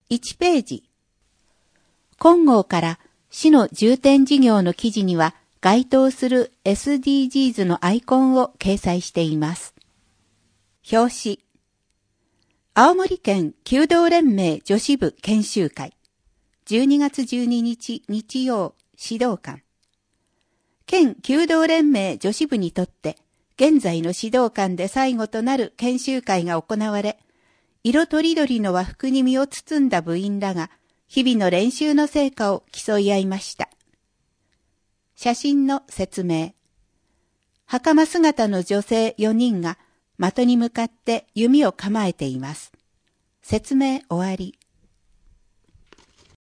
1ページ。今号から市の重点事業の記事には該当する SDGs のアイコンを掲載しています。表紙。青森県弓道連盟女子部研修会。12月12日日曜指導官。県弓道連盟女子部にとって、現在の指導官で最後となる研修会が行われ、色とりどりの和服に身を包んだ部員らが、日々の練習の成果を競い合いました。写真の説明。袴姿の女性4人が的に向かって弓を構えています。説明終わり。